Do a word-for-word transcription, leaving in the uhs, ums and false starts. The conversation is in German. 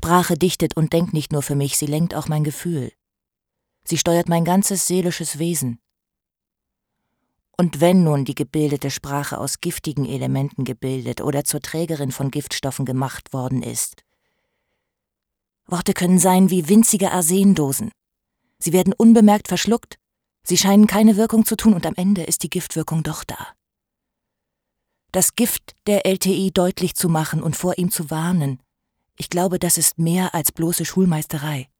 Sprache dichtet und denkt nicht nur für mich, sie lenkt auch mein Gefühl. Sie steuert mein ganzes seelisches Wesen. Und wenn nun die gebildete Sprache aus giftigen Elementen gebildet oder zur Trägerin von Giftstoffen gemacht worden ist. Worte können sein wie winzige Arsendosen. Sie werden unbemerkt verschluckt, sie scheinen keine Wirkung zu tun und am Ende ist die Giftwirkung doch da. Das Gift der L T I deutlich zu machen und vor ihm zu warnen, ich glaube, das ist mehr als bloße Schulmeisterei.